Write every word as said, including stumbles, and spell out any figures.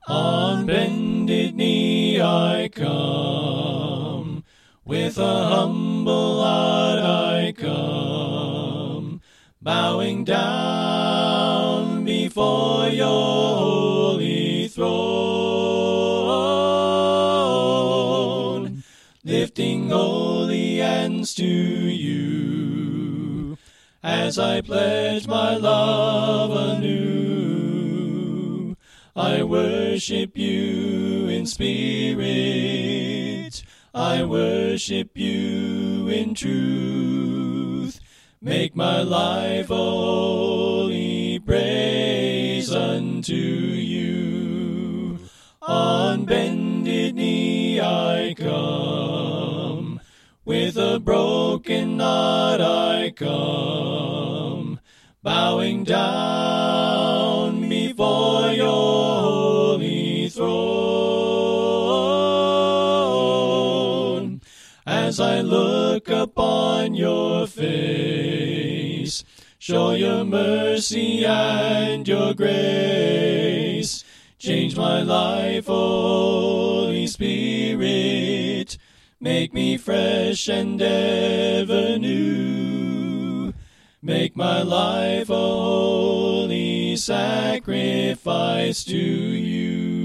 On bended knee I come, with a humble heart I come, bowing down before your holy throne, lifting holy hands to you, as I pledge my love anew. I worship you in spirit, I worship you in truth. Make my life a holy praise unto you. On bended knee I come, with a broken heart I come, bowing down before your holy throne. As I look upon your face, show your mercy and your grace. Change my life, Holy Spirit. Make me fresh and ever new. Make my life a holy sacrifice to you.